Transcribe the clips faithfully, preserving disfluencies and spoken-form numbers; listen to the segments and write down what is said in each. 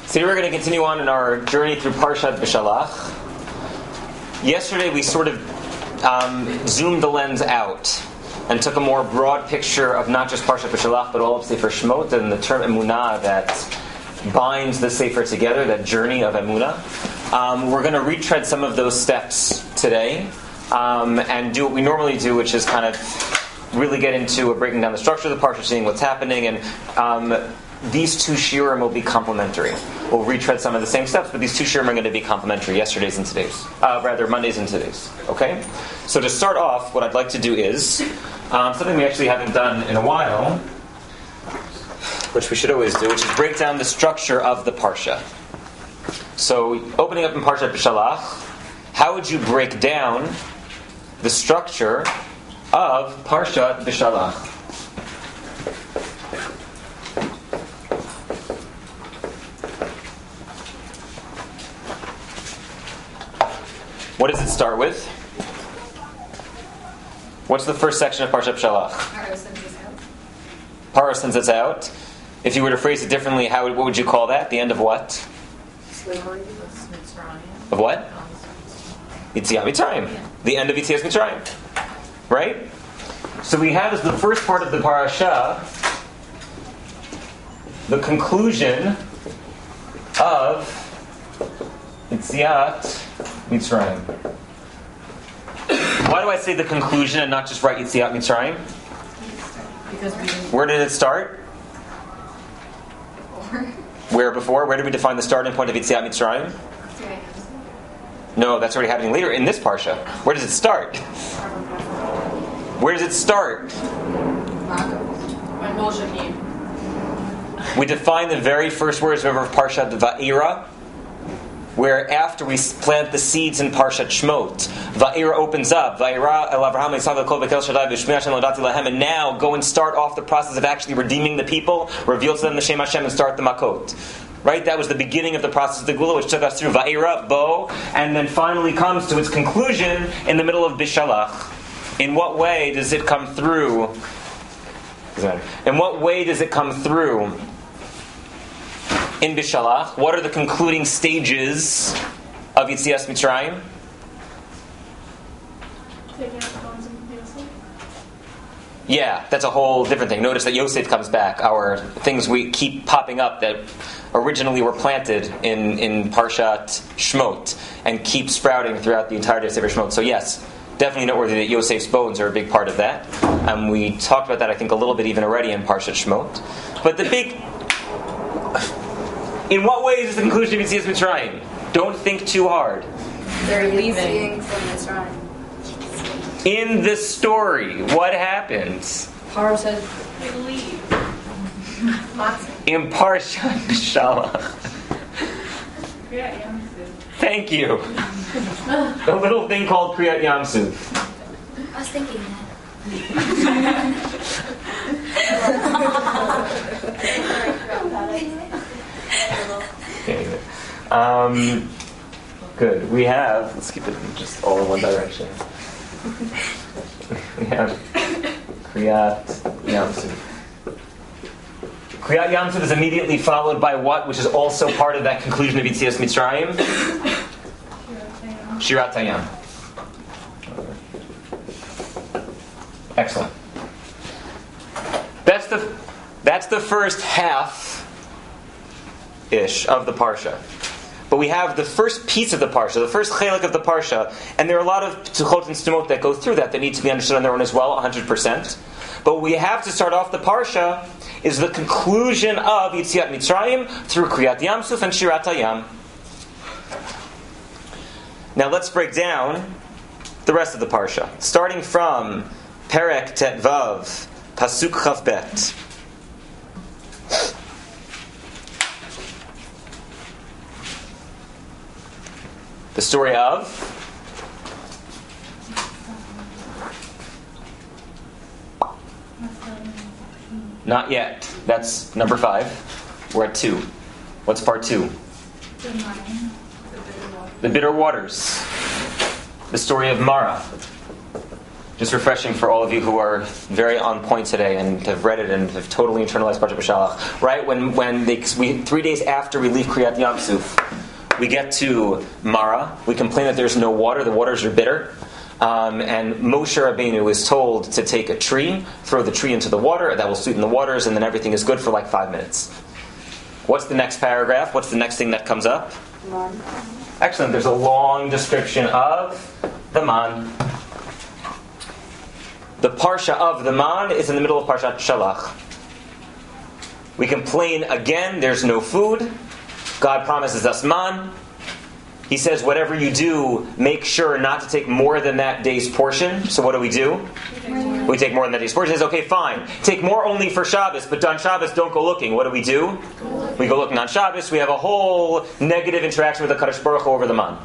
Today we're going to continue on in our journey through Parshat Beshalach. Yesterday we sort of um, zoomed the lens out and took a more broad picture of not just Parshat Beshalach but all of Sefer Shemot and the term Emunah that binds the Sefer together, that journey of Emunah. Um, we're going to retread some of those steps today um, and do what we normally do, which is kind of really get into a breaking down the structure of the Parsha, seeing what's happening, and um, these two shiurim will be complementary. We'll retread some of the same steps, but these two shiurim are going to be complementary, yesterday's and today's. Uh, rather, Monday's and today's. Okay? So to start off, what I'd like to do is um, something we actually haven't done in a while, which we should always do, which is break down the structure of the Parsha. So, opening up in Parshat Beshalach, how would you break down the structure of Parshat Beshalach? What does it start with? What's the first section of Parshat Beshalach? Paro sends us out. Paro sends us out. If you were to phrase it differently, how would, what would you call that? The end of what? Slavery was Mitzrayim. Of what? Yetziat Mitzrayim. The end of Yetziat Mitzrayim. Right? So we have as the first part of the parasha the conclusion of Yetziat Mitzrayim. Why do I say the conclusion and not just write Yetziat Mitzrayim? Because we didn't. Where did it start? Before. Where before? Where did we define the starting point of Yetziat Mitzrayim? No, that's already happening later in this parsha. Where does it start? Where does it start? When Moshe came. We define the very first words, remember, of Parshat Va'era, where after we plant the seeds in Parshat Shemot, Va'era opens up, Va'era el Avraham Yitzchak v'kol v'kel Shaddai v'shmi Hashem l'odati lahem, and now go and start off the process of actually redeeming the people, reveal to them the Shem Hashem, and start the Makot. Right? That was the beginning of the process of the Gula, which took us through Va'era, Bo, and then finally comes to its conclusion in the middle of Beshalach. In what way does it come through? In what way does it come through in Beshalach? What are the concluding stages of Yetziat Mitzrayim? Taking out the bones of Yosef. Yeah, that's a whole different thing. Notice that Yosef comes back. Our things we keep popping up that originally were planted in, in Parshat Shemot and keep sprouting throughout the entirety of Sefer Shemot. So yes, definitely noteworthy that Yosef's bones are a big part of that. Um, we talked about that, I think, a little bit even already in Parshat Shemot. But the big... In what way is the conclusion of Yetziat Mitzrayim? Don't think too hard. They're leaving from Mitzrayim. In the story, what happens? Paro says, we leave. In Parshat Beshalach. Kriyat Yamsuf. Thank you. The little thing called Kriyat Yamsuf. I was thinking Okay. Um, good. We have, let's keep it just all in one direction. We have Kriyat Yamsuf. Kriyat Yamsuf is immediately followed by what, which is also part of that conclusion of Yetziat Mitzrayim? Shirat Hayam. Excellent. That's the that's the first half ish of the parsha. But we have the first piece of the parsha, the first chelik of the parsha, and there are a lot of psuchot and stumot that go through that that need to be understood on their own as well, one hundred percent. But we have to start off the parsha is the conclusion of Yetziat Mitzrayim through Kriyat Yamsuf and Shirat Hayam. Now let's break down the rest of the parsha, starting from Perek Tet Vav, Pasuk Chav Bet. The story of Not yet. That's number five. We're at two. What's part two? The mine. The bitter water. The bitter waters. The story of Mara. Just refreshing for all of you who are very on point today and have read it and have totally internalized Parshat Beshalach. Right when when they, we, three days after we leave Kriyat Yamsuf, we get to Mara. We complain that there's no water. The waters are bitter. Um, and Moshe Rabbeinu is told to take a tree, throw the tree into the water, that will sweeten the waters, and then everything is good for like five minutes. What's the next paragraph? What's the next thing that comes up? Man. Excellent. There's a long description of the man. The parsha of the man is in the middle of Parshat Shalach. We complain again, there's no food. God promises us man. He says, whatever you do, make sure not to take more than that day's portion. So what do we do? We take more than that day's portion. He says, okay, fine. Take more only for Shabbos, but on Shabbos, don't go looking. What do we do? Go we go looking on Shabbos. We have a whole negative interaction with the Kadosh Baruch Hu over the man.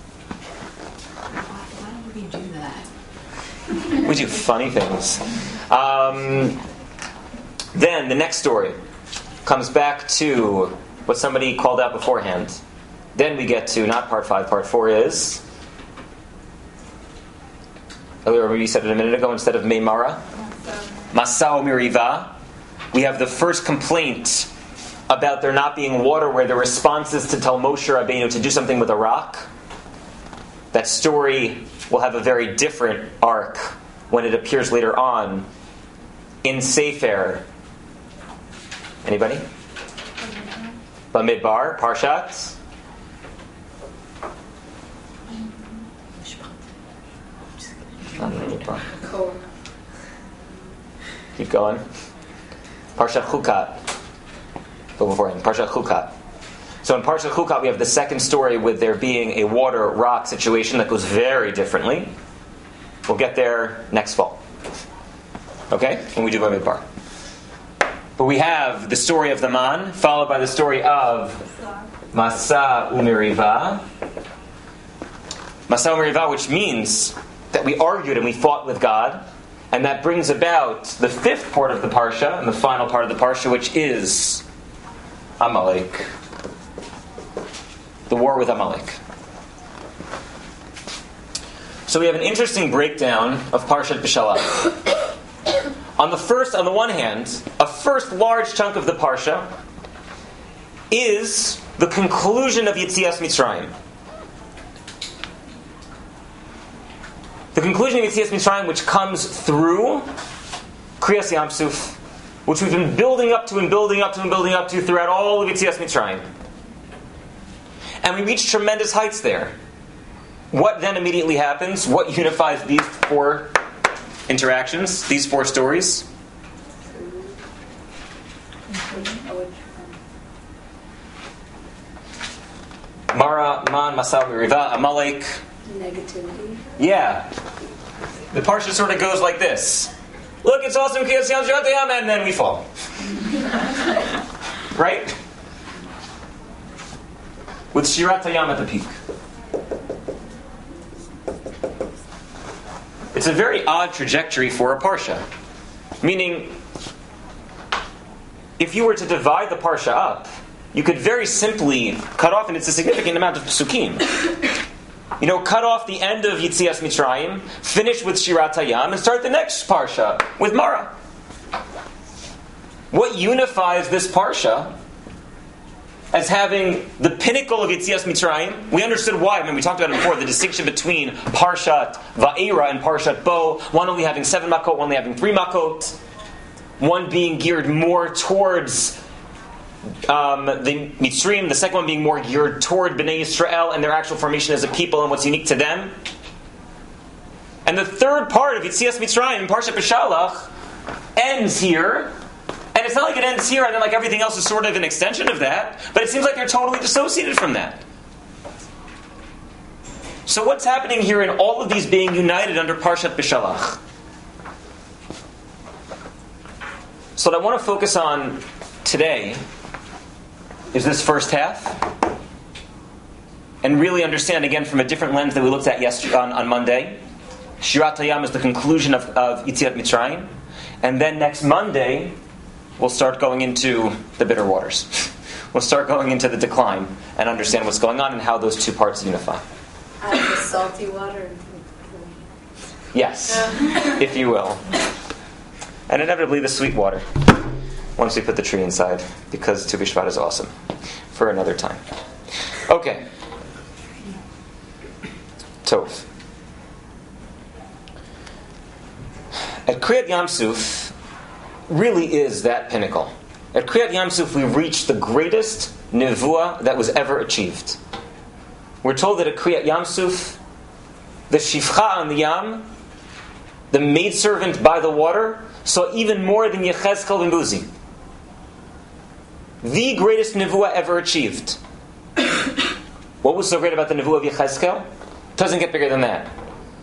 Why don't we do that? We do funny things. Um, then the next story comes back to what somebody called out beforehand. Then we get to not part five, part four is. Earlier we said it a minute ago, instead of Meimara, Masao Miriva. We have the first complaint about there not being water, where the response is to tell Moshe Rabbeinu to do something with a rock. That story will have a very different arc when it appears later on in Sefer. Anybody? Bamidbar, Parshat. Cool. Keep going. Parshat Chukat. Go before him. Parshat Chukat. So in Parshat Chukat we have the second story with there being a water rock situation that goes very differently. We'll get there next fall. Okay? When we do Bamidbar. But we have the story of the man, followed by the story of Masa Umiriva. Masa Umiriva, which means that we argued and we fought with God, and that brings about the fifth part of the Parsha, and the final part of the Parsha, which is Amalek. The war with Amalek. So we have an interesting breakdown of Parshat Beshalach. On the first, on the one hand, a first large chunk of the Parsha is the conclusion of Yetzias Mitzrayim. The conclusion of Yetzias Mitzrayim, which comes through Kriyas Yamsuf, which we've been building up to and building up to and building up to throughout all of Yetzias Mitzrayim. And we reach tremendous heights there. What then immediately happens? What unifies these four interactions, these four stories? Mara, Man, Masal, Miriva, Amalek. Negativity. Yeah. The parsha sort of goes like this. Look, it's awesome, and then we fall. Right? With Shirat Hayam at the peak. It's a very odd trajectory for a parsha. Meaning, if you were to divide the parsha up, you could very simply cut off, and it's a significant amount of psukim. You know, cut off the end of Yetzias Mitzrayim, finish with Shirat Hayam, and start the next parsha with Mara. What unifies this parsha as having the pinnacle of Yetzias Mitzrayim? We understood why. I mean, we talked about it before, the distinction between Parshat Va'era and Parshat Bo, one only having seven makot, one only having three makot, one being geared more towards Um, the Mitzrayim, the second one being more geared toward Bnei Yisrael and their actual formation as a people and what's unique to them. And the third part of Yetzias Mitzrayim, Parshat Beshalach, ends here. And it's not like it ends here and then like everything else is sort of an extension of that, but it seems like they're totally dissociated from that. So what's happening here in all of these being united under Parshat Beshalach? So what I want to focus on today is this first half, and really understand again from a different lens that we looked at yesterday on, on Monday. Shirat Hayam is the conclusion of, of Yetziat Mitzrayim, and then next Monday we'll start going into the bitter waters. We'll start going into the decline and understand what's going on and how those two parts unify. Out of the salty water. Yes, if you will. And inevitably the sweet water, once we put the tree inside, because Tu B'Shvat is awesome. For another time. Okay. Tov. At Kriyat Yamsuf really is that pinnacle. At Kriyat Yamsuf we reach the greatest nevuah that was ever achieved. We're told that at Kriyat Yamsuf, the Shifcha on the Yam, the maidservant by the water, saw even more than Yechezkel and Buzi. The greatest nevuah ever achieved. What was so great about the nevuah of Yechezkel? It doesn't get bigger than that.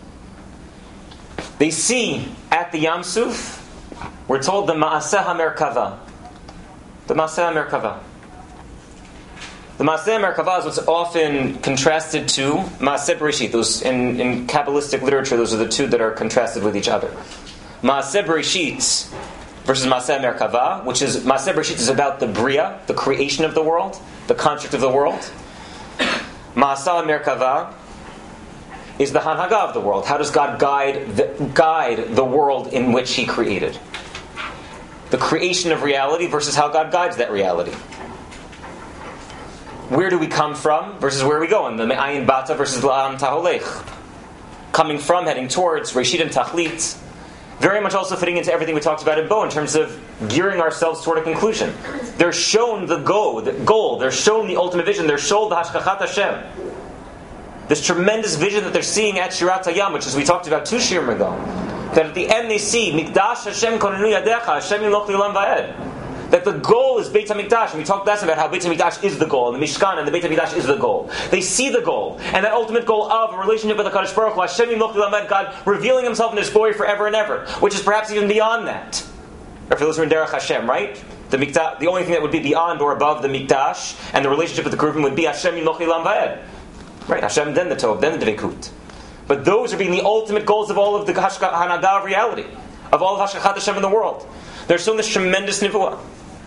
They see at the Yamsuf, we're told the Ma'aseh HaMerkava. The Ma'aseh HaMerkava. The Ma'aseh HaMerkava is what's often contrasted to Ma'aseh Bereshit. Those in, in Kabbalistic literature, those are the two that are contrasted with each other. Ma'aseh Bereshit versus Ma'aseh Merkava, which is, Ma'aseh Bereshit is about the Bria, the creation of the world, the construct of the world. Ma'aseh Merkava is the Hanhaga of the world. How does God guide the, guide the world in which He created? The creation of reality versus how God guides that reality. Where do we come from versus where are we going? The Me'ayin Bata versus La'am Taholech. Coming from, heading towards, Reshit and Tachlit. Very much also fitting into everything we talked about in Bo in terms of gearing ourselves toward a conclusion. They're shown the goal, the goal. They're shown the ultimate vision. They're shown the Hashkachat Hashem. This tremendous vision that they're seeing at Shirat HaYam, which as we talked about two shirim ago, that at the end they see Mikdash Hashem konenu yadecha Hashem yimloch li'olam va'ed. That the goal is Beit HaMikdash, and we talked last about how Beit HaMikdash is the goal, and the Mishkan and the Beit HaMikdash is the goal. They see the goal, and that ultimate goal of a relationship with the Kadosh Baruch Hu, Hashem yimloch li'olam va'ed, God revealing Himself in His glory forever and ever, which is perhaps even beyond that. Or for those who are in Derech Hashem, right? The Mikdash, the only thing that would be beyond or above the Mikdash and the relationship with the Keruvim would be Hashem yimloch li'olam va'ed. Right, Hashem, then the Tov, then the Dveikut. But those are being the ultimate goals of all of the Hanaga of reality, of all of Hashkachat Hashem in the world. They're still in this tremendous nivuah.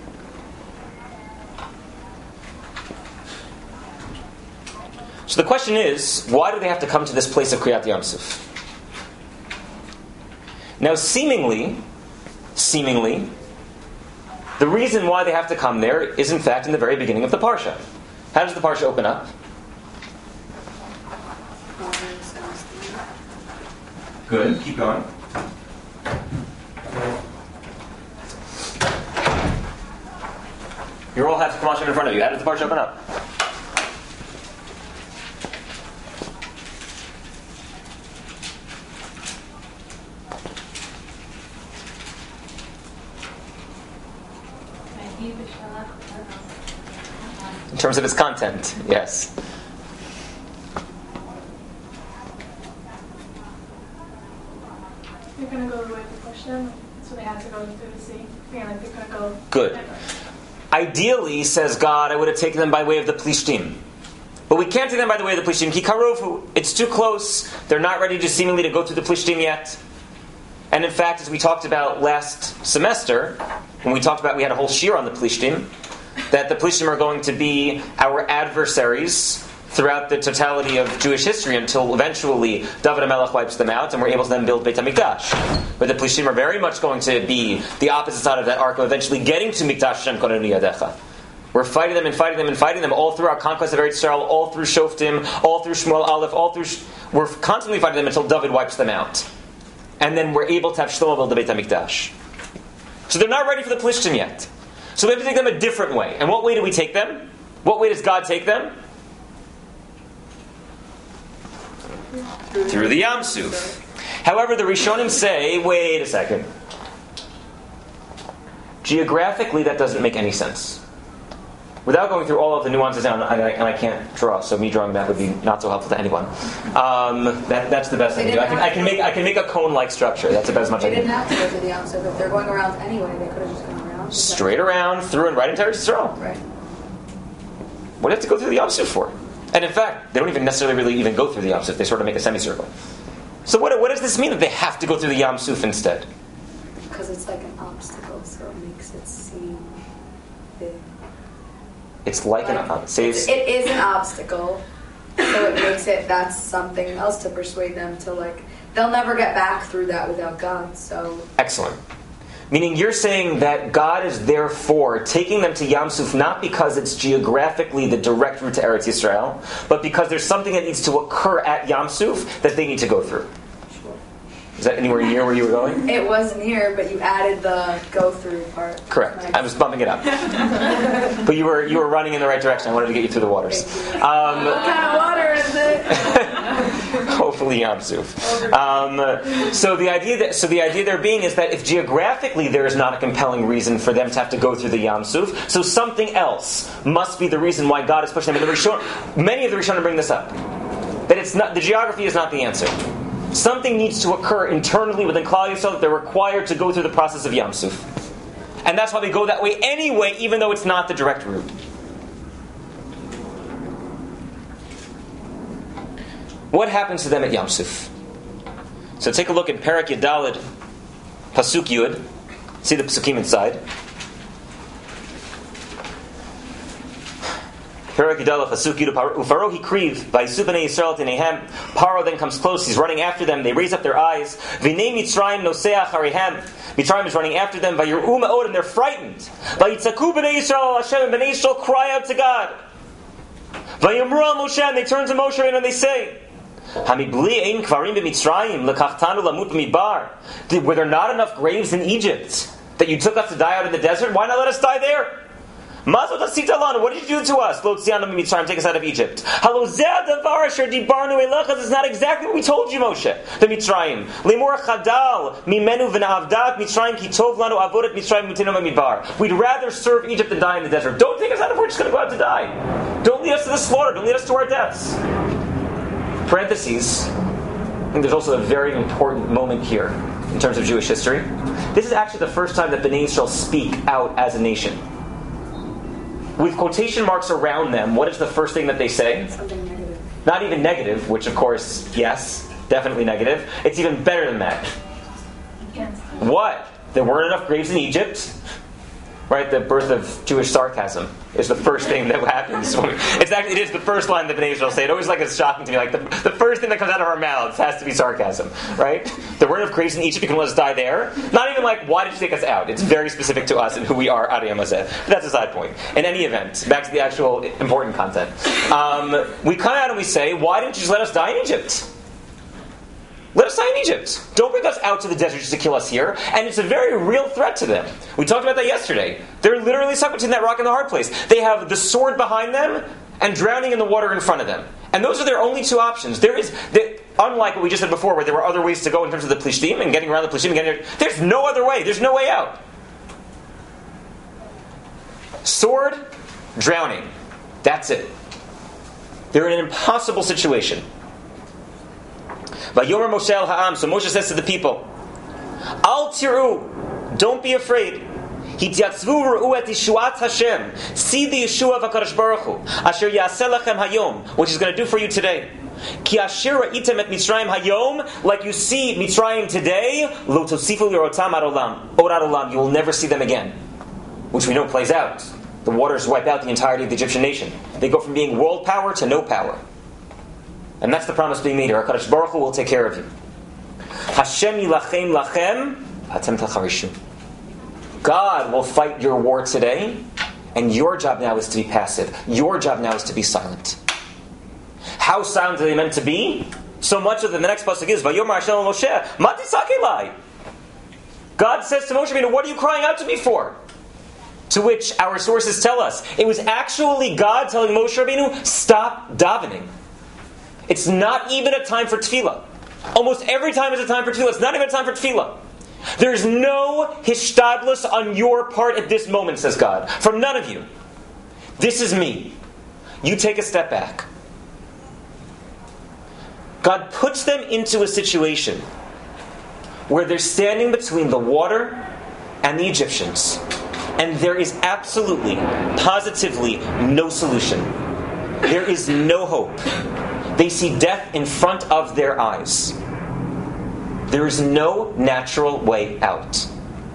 So the question is, why do they have to come to this place of Kriyat Yamsuf? Now, seemingly, seemingly, the reason why they have to come there is in fact in the very beginning of the Parsha. How does the Parsha open up? Good. Keep going. You all have Chumash in front of you. How does the Parsha open up? In terms of its content, yes. They're going to go away to push them, so they have to go through the sea. Yeah, like they're going to go. Good. Ideally, says God, I would have taken them by way of the Plishtim. But we can't take them by the way of the Plishtim. Ki karovu. It's too close. They're not ready to seemingly to go through the Plishtim yet. And in fact, as we talked about last semester, when we talked about, we had a whole shir on the Plishtim, that the Plishtim are going to be our adversaries throughout the totality of Jewish history until eventually David HaMelech wipes them out and we're able to then build Beit HaMikdash. But the Plishtim are very much going to be the opposite side of that arc of eventually getting to Mikdash Hashem Konenu Yadecha. We're fighting them and fighting them and fighting them all through our conquest of Eretz Yisrael, all through Shoftim, all through Shmuel Aleph, all through... Sh- we're constantly fighting them until David wipes them out. And then we're able to have Shlomo build the Beit HaMikdash. So they're not ready for the Plishtim yet. So we have to take them a different way. And what way do we take them? What way does God take them? Through the Yam Suf. However, the Rishonim say, wait a second. Geographically, that doesn't make any sense. Without going through all of the nuances now, and I, and I can't draw, so me drawing that would be not so helpful to anyone. Um, that, that's the best thing to do. I can, I can make I can make a cone-like structure. That's about as much they I can do. They didn't have to go through the Yam Suf. If they're going around anyway, they could have just gone around. Straight around, through, and right into Eretz Yisrael. Right. What do you have to go through the Yam Suf for? And in fact, they don't even necessarily really even go through the Yam Suf. They sort of make a semicircle. So what, what does this mean that they have to go through the Yam Suf instead? Because it's like an obstacle, so it makes it seem big. It's like, like an uh, says it is an obstacle, so it makes it that's something else to persuade them to like they'll never get back through that without God. So Excellent. Meaning you're saying that God is therefore taking them to Yam Suf not because it's geographically the direct route to Eretz Yisrael, but because there's something that needs to occur at Yam Suf that they need to go through. Is that anywhere near where you were going? it wasn't here, but you added the go through part. Correct. I was bumping it up. But you were you were running in the right direction. I wanted to get you through the waters. Um, What kind of water is it? hopefully Yam Suf. Um, so the idea that so the idea there being is that if geographically there is not a compelling reason for them to have to go through the Yam Suf, so something else must be the reason why God is pushing them. And the Rishon, many of the Rishonim bring this up, that it's not the geography is not the answer. Something needs to occur internally within Klal Yisrael that they're required to go through the process of Yam Suf. And that's why they go that way anyway, even though it's not the direct route. What happens to them at Yam Suf? So take a look at Perek Yadalid, Pasuk Yud. See the Pasukim inside. Perek Yadalid, Pasuk Yud. Ufaro hikriv, vayisuv b'nei Yisrael tinehem. Paro then comes close. He's running after them. They raise up their eyes. V'nei Mitzrayim noseach harihem. Mitzrayim is running after them. Vayir'u ma'od, and they're frightened. Vayitzaku b'nei Yisrael al Hashem, and b'nei Yisrael cry out to God. Vayimru al Moshe, and they turn to Moshe and they say, Were there not enough graves in Egypt that you took us to die out in the desert? Why not let us die there? What did you do to us? Take us out of Egypt. This is not exactly what we told you, Moshe. The Mitzrayim. We'd rather serve Egypt than die in the desert. Don't take us out of here. We're just going to go out to die. Don't lead us to the slaughter. Don't lead us to our deaths. Parentheses. I think there's also a very important moment here in terms of Jewish history. This is actually the first time that Bnei Yisrael speak out as a nation. With quotation marks around them, what is the first thing that they say? Something negative. Not even negative, which of course, yes, definitely negative. It's even better than that. What? There weren't enough graves in Egypt? Right? The birth of Jewish sarcasm is the first thing that happens. When we, it's actually, it is the first line that Bnei Yisrael say. It always like it's shocking to me. Like the, the first thing that comes out of our mouths has to be sarcasm. Right? There weren't enough graves in Egypt. You can let us die there. Not even like, why did you take us out? It's very specific to us and who we are, Adiyam Hazeh. But that's a side point. In any event, back to the actual important content. Um, we come out and we say, why didn't you just let us die in Egypt? Let us die in Egypt. Don't bring us out to the desert just to kill us here. And it's a very real threat to them. We talked about that yesterday. They're literally stuck between that rock and the hard place. They have the sword behind them and drowning in the water in front of them. And those are their only two options. There is, they, unlike what we just said before, where there were other ways to go in terms of the Plishtim and getting around the Plishtim and getting, there's no other way. There's no way out. Sword, drowning. That's it. They're in an impossible situation. Vayomer Moshe el ha'am. So Moshe says to the people, Al tiru, don't be afraid. Hityatzvu ru'u et yeshuat Hashem. See the Yeshua of HaKadosh Baruch Hu. Asher yaseh lachem hayom, which is going to do for you today. Ki asher ra'item et Mitzrayim hayom, like you see Mitzrayim today, lo tosifu lirotam ad olam. Od ad olam, you will never see them again. Which we know plays out. The waters wipe out the entirety of the Egyptian nation. They go from being world power to no power. And that's the promise being made here. HaKadosh Baruch Hu will take care of you. Hashem yilachem lachem, atem tacharishu. God will fight your war today, and your job now is to be passive. Your job now is to be silent. How silent are they meant to be? So much of the next pasuk is, Vayomer Hashem el Moshe, ma titzak elai. God says to Moshe, what are you crying out to me for? To which our sources tell us, it was actually God telling Moshe Rabbeinu, stop davening. It's not even a time for tefillah. Almost every time is a time for tefillah. It's not even a time for tefillah. There's no hishtadlus on your part at this moment, says God. From none of you. This is me. You take a step back. God puts them into a situation where they're standing between the water and the Egyptians. And there is absolutely, positively no solution. There is no hope. They see death in front of their eyes. There is no natural way out.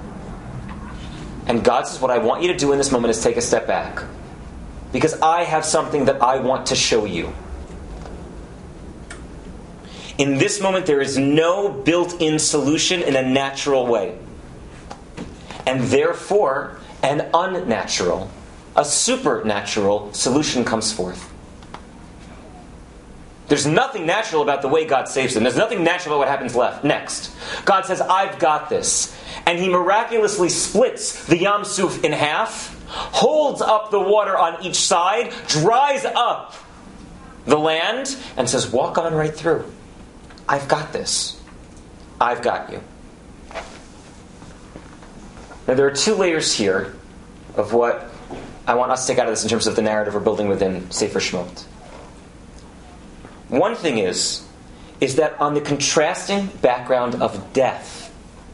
And God says, what I want you to do in this moment is take a step back. Because I have something that I want to show you. In this moment, there is no built-in solution in a natural way. And therefore, an unnatural, a supernatural solution comes forth. There's nothing natural about the way God saves them. There's nothing natural about what happens left next. God says, I've got this. And He miraculously splits the Yam Suf in half, holds up the water on each side, dries up the land, and says, walk on right through. I've got this. I've got you. Now there are two layers here of what I want us to take out of this in terms of the narrative we're building within Sefer Shemot. One thing is, is that on the contrasting background of death,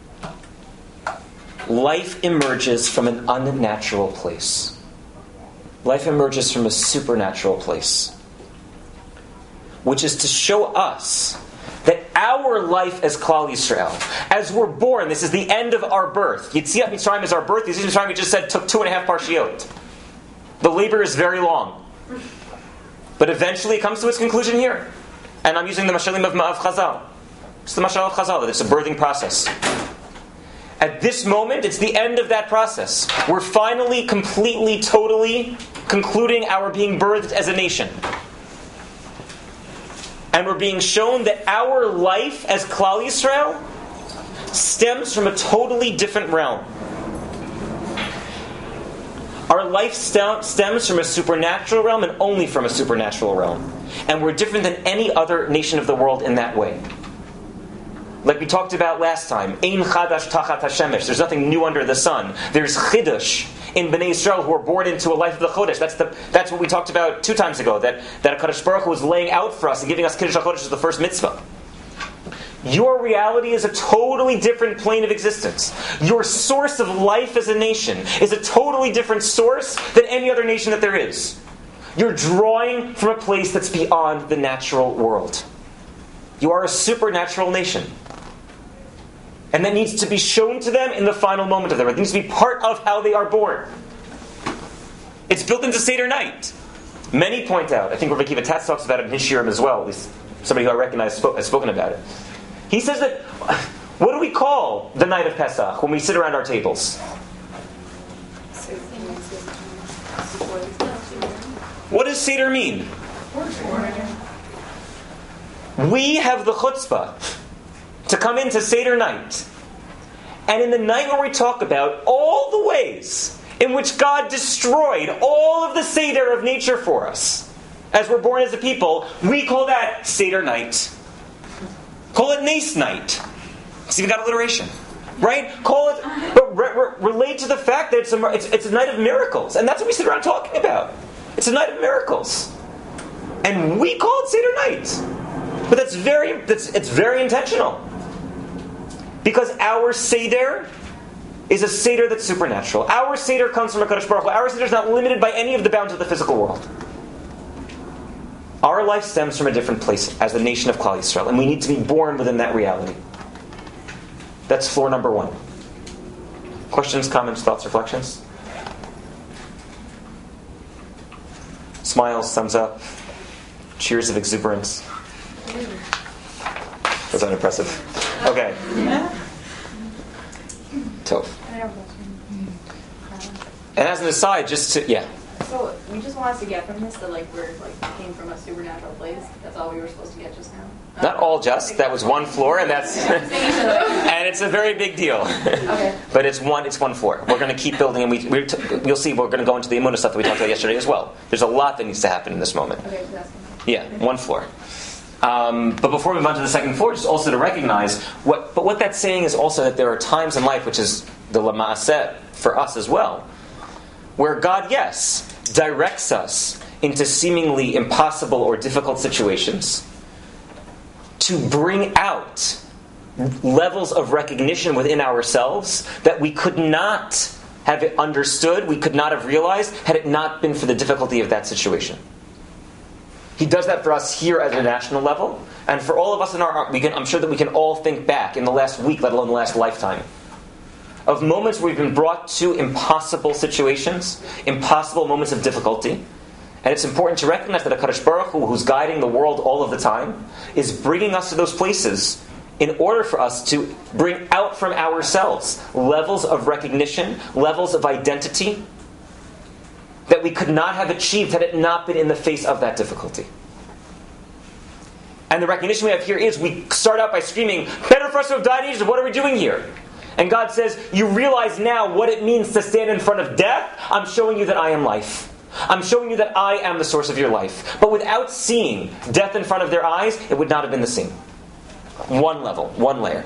life emerges from an unnatural place. Life emerges from a supernatural place, which is to show us that our life as Klal Yisrael, as we're born, this is the end of our birth. Yetziat Mitzrayim is our birth. Yetziat Mitzrayim, we just said, took two and a half parshiot. The labor is very long. But eventually it comes to its conclusion here. And I'm using the Mashalim of Ma'av Chazal. It's the Mashal of Chazal, that it's a birthing process. At this moment, it's the end of that process. We're finally, completely, totally concluding our being birthed as a nation. And we're being shown that our life as Klal Yisrael stems from a totally different realm. Our life st- stems from a supernatural realm and only from a supernatural realm. And we're different than any other nation of the world in that way. Like we talked about last time, Ein Chadash Tachat Hashemesh. There's nothing new under the sun. There's Chidush in Bnei Yisrael who are born into a life of the Chodesh. That's the that's what we talked about two times ago. That that HaKadosh Baruch Hu was laying out for us and giving us Kiddush HaChodesh as the first mitzvah. Your reality is a totally different plane of existence. Your source of life as a nation is a totally different source than any other nation that there is. You're drawing from a place that's beyond the natural world. You are a supernatural nation. And that needs to be shown to them in the final moment of their life. It needs to be part of how they are born. It's built into Seder night. Many point out, I think Rav Akiva Tatz talks about it in his shirim as well, at least somebody who I recognize spoke, has spoken about it. He says that, what do we call the night of Pesach when we sit around our tables? What does Seder mean? We have the chutzpah to come into Seder night. And in the night where we talk about all the ways in which God destroyed all of the Seder of nature for us, as we're born as a people, we call that Seder night. Call it Nes night. It's even got alliteration. Right? Call it, but re- re- relate to the fact that it's a, it's, it's a night of miracles. And that's what we sit around talking about. It's a night of miracles. And we call it Seder night. But that's very, that's, it's very intentional. Because our Seder is a Seder that's supernatural. Our Seder comes from HaKadosh Baruch Hu. Our Seder is not limited by any of the bounds of the physical world. Our life stems from a different place as the nation of Klal Yisrael, and we need to be born within that reality. That's floor number one. Questions, comments, thoughts, reflections? Smiles, thumbs up, cheers of exuberance. That's unimpressive. Okay. Tov. And as an aside, just to, yeah. So we just want us to get from this that like we're like came from a supernatural place. That's all we were supposed to get just now. Not all just. That was one floor, and that's and it's a very big deal. Okay. But it's one. It's one floor. We're going to keep building, and we we're t- you'll see. We're going to go into the Emunah stuff that we talked about yesterday as well. There's a lot that needs to happen in this moment. Okay, so that's Yeah, one floor. Um, but before we move on to the second floor, just also to recognize what. But what that's saying is also that there are times in life, which is the Lama'aseh for us as well, where God, yes, directs us into seemingly impossible or difficult situations to bring out levels of recognition within ourselves that we could not have understood, we could not have realized, had it not been for the difficulty of that situation. He does that for us here at a national level, and for all of us in our, we can, I'm sure that we can all think back in the last week, let alone the last lifetime, of moments where we've been brought to impossible situations, impossible moments of difficulty, And it's important to recognize that HaKadosh Baruch Hu, who's guiding the world all of the time, is bringing us to those places in order for us to bring out from ourselves levels of recognition, levels of identity that we could not have achieved had it not been in the face of that difficulty. And the recognition we have here is we start out by screaming, better for us to have died in Egypt, what are we doing here? And God says, you realize now what it means to stand in front of death? I'm showing you that I am life. I'm showing you that I am the source of your life. But without seeing death in front of their eyes, it would not have been the same. One level, one layer.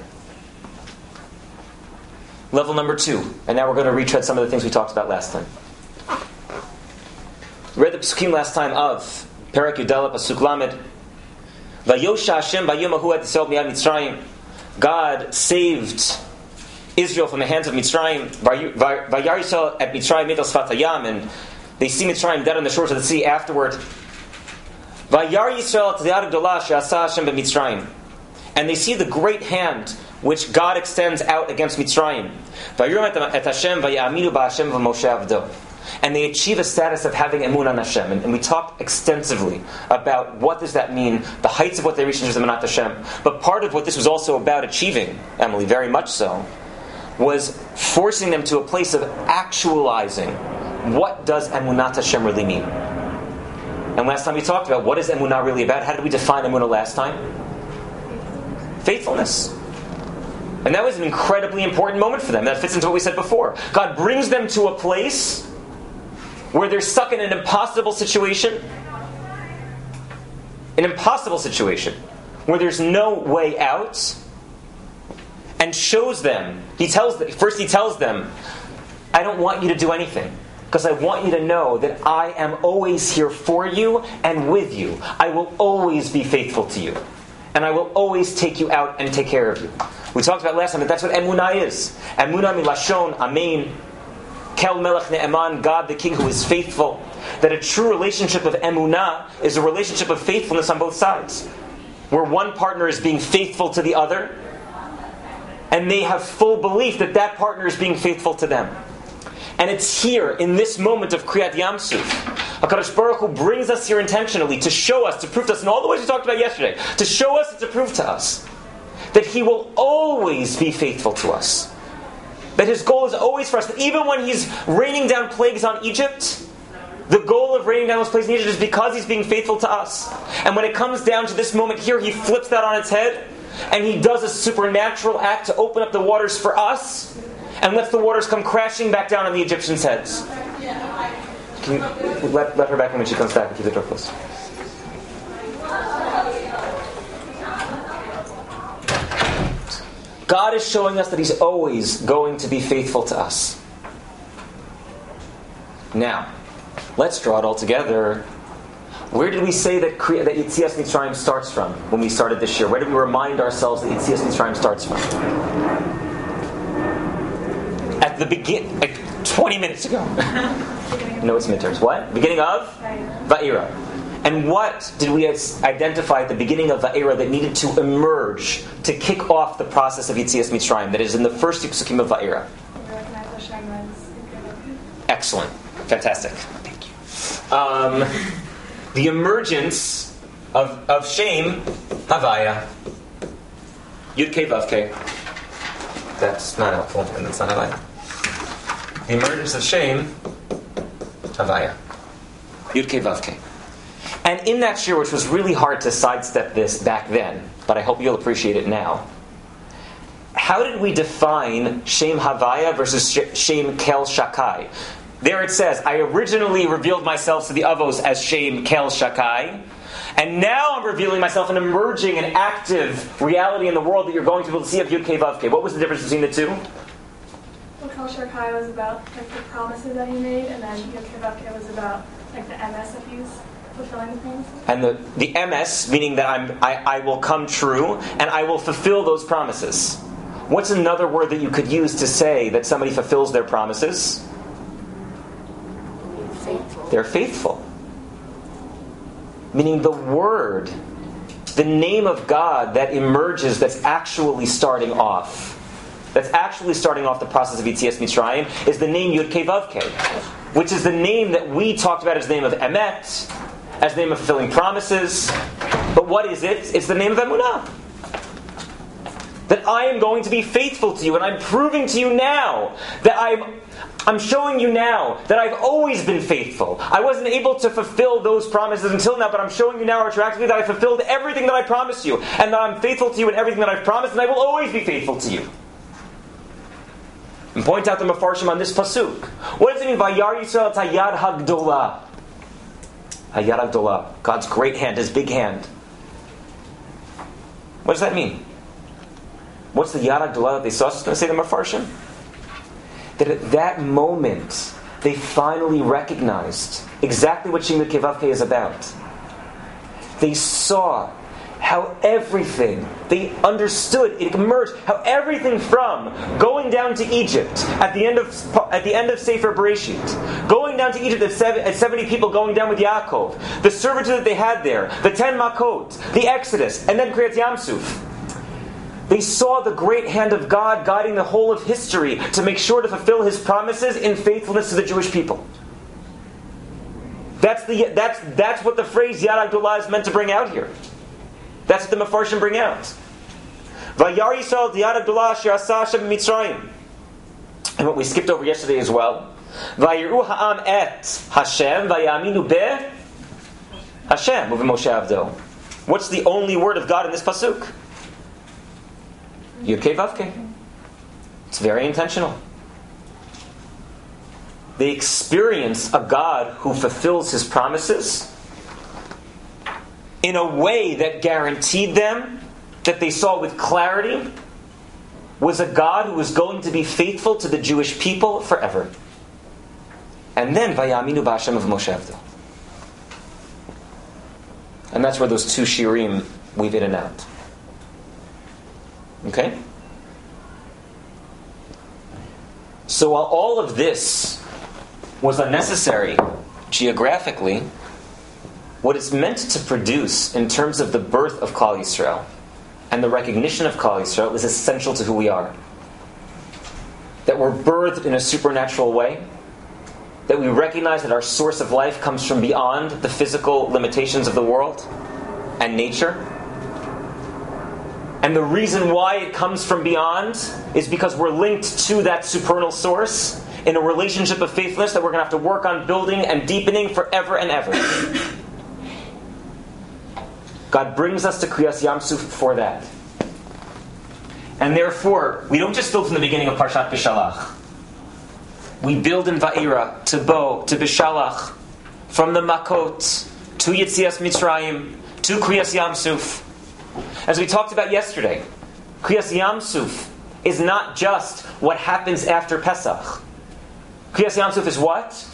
Level number two. And now we're going to retread some of the things we talked about last time. We read the Pesukim last time of Perek Yudala Pasuk Lamed. Vayosha Hashem Vayomahu et Yisrael Miyad Mitzrayim. God saved Israel from the hands of Mitzrayim. Vayar Yisrael at Mitzrayim Midal Sfat Hayam. And they see Mitzrayim dead on the shores of the sea afterward. Vayar Yisrael at Yad Gdolah she'asa Hashem b'Mitzrayim. And they see the great hand which God extends out against Mitzrayim. Vayurim et Hashem vayaminu ba'Hashem v'Moshe Avdo. And they achieve a status of having emun on Hashem. And, and we talked extensively about what does that mean, the heights of what they reached in terms of emunat Hashem. But part of what this was also about achieving, Emily, very much so, was forcing them to a place of actualizing what does emunat Hashem really mean. And last time we talked about what is emunah really about. How did we define emunah last time? Faithfulness. And that was an incredibly important moment for them. That fits into what we said before. God brings them to a place where they're stuck in an impossible situation. An impossible situation. Where there's no way out. And shows them. He tells them, first he tells them, I don't want you to do anything. Because I want you to know that I am always here for you and with you. I will always be faithful to you. And I will always take you out and take care of you. We talked about last time that that's what emunah is. Emunah milashon, amen. Kel melech ne'eman, God the King who is faithful. That a true relationship of emunah is a relationship of faithfulness on both sides. Where one partner is being faithful to the other. And they have full belief that that partner is being faithful to them. And it's here, in this moment of Kriyat Yamsuf, HaKadosh Baruch Hu brings us here intentionally to show us, to prove to us, in all the ways we talked about yesterday, to show us and to prove to us that He will always be faithful to us. That His goal is always for us, that even when He's raining down plagues on Egypt, the goal of raining down those plagues in Egypt is because He's being faithful to us. And when it comes down to this moment here, He flips that on its head, and He does a supernatural act to open up the waters for us, and lets the waters come crashing back down on the Egyptians' heads. Can you let, let her back in when she comes back and keep the door closed? God is showing us that He's always going to be faithful to us. Now, let's draw it all together. Where did we say that, that Yetzias Mitzrayim starts from when we started this year? Where did we remind ourselves that Yetzias Mitzrayim starts from? At the begin, like twenty minutes ago. No, it's midterms. What? Beginning of? Va'era. And what did we identify at the beginning of Va'era that needed to emerge to kick off the process of Yetzias Mitzrayim? That is in the first Psukim of Va'era. Excellent. Fantastic. Thank you. Um, the emergence of, of Shem Havaya. Yud Kei Vav Kei. That's not helpful, and that's not Havaya. The emergence of Shem Havaya. Yud Kei Vav Kei. And in that shir, which was really hard to sidestep this back then, but I hope you'll appreciate it now, how did we define Shem Havaya versus Shem Kel Shakai? There it says, I originally revealed myself to the Avos as Shem Kel Shakai, and now I'm revealing myself an emerging and active reality in the world that you're going to be able to see of Yud Kei Vav Kei. What was the difference between the two? Well, Kel Shakai was about like the promises that he made, and then Yud Kei Vav Kei was about like the M S of he's fulfilling the promises. And the, the M S, meaning that I'm, I, I will come true, and I will fulfill those promises. What's another word that you could use to say that somebody fulfills their promises? Faithful. They're faithful. Meaning the word, the name of God that emerges, that's actually starting off, that's actually starting off the process of Yetzias Mitzrayim, is the name Yud Kei Vav Kei. which is the name that we talked about as the name of Emet, as the name of fulfilling promises. But what is it? It's the name of Emunah. That I am going to be faithful to you, and I'm proving to you now that I'm I'm showing you now that I've always been faithful. I wasn't able to fulfill those promises until now, but I'm showing you now retroactively that I fulfilled everything that I promised you, and that I'm faithful to you in everything that I've promised, and I will always be faithful to you. And point out the Mefarshim on this pasuk. What does it mean? Vayar Yisrael Hayad Hagdolah. Hayad Hagdolah. God's great hand, His big hand. What does that mean? What's the Yad Hagdolah that they saw? It's going to say the Mefarshim. That at that moment, they finally recognized exactly what Shem Yud Kei is about. They saw how everything, they understood, it emerged, how everything from going down to Egypt at the end of at the end of Sefer Bereshit, going down to Egypt at, seven, at seventy people going down with Yaakov, the servitude that they had there, the ten Makot, the Exodus, and then Kriyat Yamsuf. They saw the great hand of God guiding the whole of history to make sure to fulfill His promises in faithfulness to the Jewish people. That's the that's that's what the phrase Yad Hagdolah is meant to bring out here. That's what the Mefarshim bring out. Vayar Yisrael Yad Hagdolah asher asa Hashem b'Mitzrayim. And what we skipped over yesterday as well. Vayiru ha'am et Hashem vayaminu be Hashem u'b'Moshe Avdo. What's the only word of God in this pasuk? Yud Kei Vav Kei. It's very intentional. They experience a God who fulfills His promises in a way that guaranteed them, that they saw with clarity, was a God who was going to be faithful to the Jewish people forever. And then Vayaminu b'Hashem of Moshe Avdo. And that's where those two shirim weave in and out. Okay? So while all of this was unnecessary geographically, what it's meant to produce in terms of the birth of Klal Yisrael and the recognition of Klal Yisrael is essential to who we are. That we're birthed in a supernatural way, that we recognize that our source of life comes from beyond the physical limitations of the world and nature. And the reason why it comes from beyond is because we're linked to that supernal source in a relationship of faithfulness that we're going to have to work on building and deepening forever and ever. God brings us to Kriyas Yamsuf for that. And therefore, we don't just build from the beginning of Parshat Bishalach. We build in Va'ira, to Bo, to Bishalach, from the Makot, to Yetzias Mitzrayim, to Kriyas Yamsuf. As we talked about yesterday, Kriyas Yamsuf is not just what happens after Pesach. Kriyas Yamsuf is what?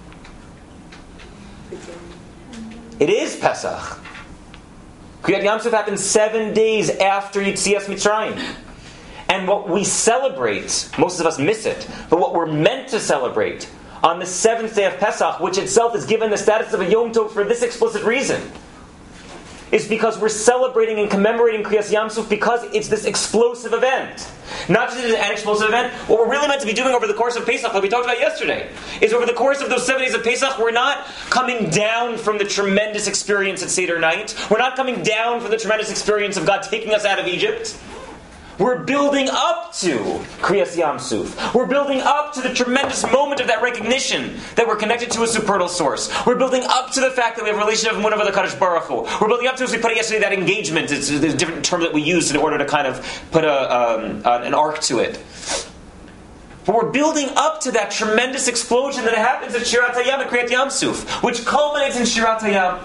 It is Pesach. Kriyas Yamsuf happens seven days after Yetzias Mitzrayim. And what we celebrate, most of us miss it, but what we're meant to celebrate on the seventh day of Pesach, which itself is given the status of a Yom Tov for this explicit reason, is because we're celebrating and commemorating Kriyas Yamsuf because it's this explosive event. Not just an explosive event, what we're really meant to be doing over the course of Pesach, like we talked about yesterday, is over the course of those seven days of Pesach, we're not coming down from the tremendous experience at Seder night. We're not coming down from the tremendous experience of God taking us out of Egypt. We're building up to Kriyas Yamsuf. We're building up to the tremendous moment of that recognition that we're connected to a supernal source. We're building up to the fact that we have a relationship with one of the Kadosh Baruch Hu. We're building up to, as we put it yesterday, that engagement. It's a different term that we use in order to kind of put a, um, an arc to it. But we're building up to that tremendous explosion that happens at Shirat Hayam and Kriyat Yamsuf, which culminates in Shirat Hayam,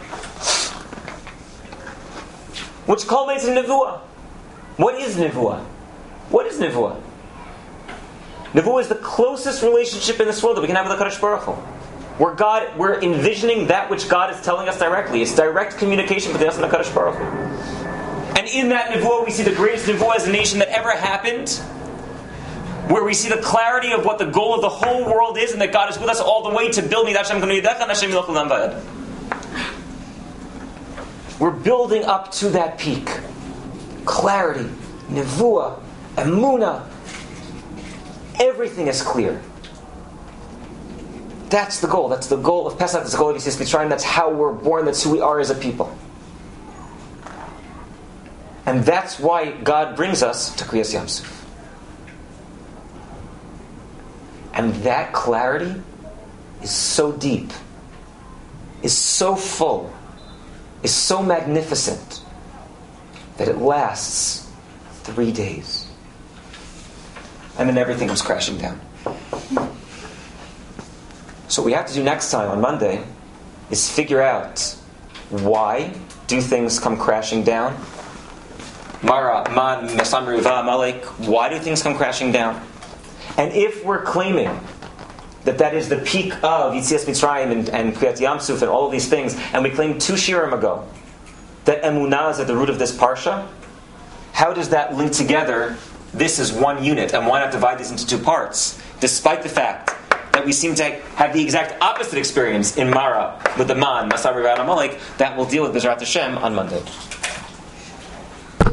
which culminates in Nevuah. What is Nevuah? What is Nevuah? Nevuah is the closest relationship in this world that we can have with the Kadosh Baruch Hu. Where God, we're envisioning that which God is telling us directly. It's direct communication between us and the Kadosh Baruch Hu. And in that Nevuah, we see the greatest Nevuah as a nation that ever happened, where we see the clarity of what the goal of the whole world is, and that God is with us all the way to build me. We're building up to that peak. Clarity, Nevuah, Emunah. Everything is clear. that's the goal. That's the goal of Pesach. That's the goal of Yetzias Mitzrayim. That's how we're born. That's who we are as a people. And that's why God brings us to Kriyas Yamsuf. And that clarity is so deep, is so full, is so magnificent, that it lasts three days. And then everything comes crashing down. So what we have to do next time on Monday is figure out why do things come crashing down. Mara, Man, Mesam, Riva, Amalek. Why do things come crashing down? And if we're claiming that that is the peak of Yetzias Mitzrayim and, and Kriyat Yamsuf and all of these things, and we claimed two shiurim ago that emunah is at the root of this parsha, how does that link together? This is one unit, and why not divide these into two parts? Despite the fact that we seem to have the exact opposite experience in Mara with the Man, Masar, Riva, and Amalek, that we'll deal with B'ezrat Hashem on Monday.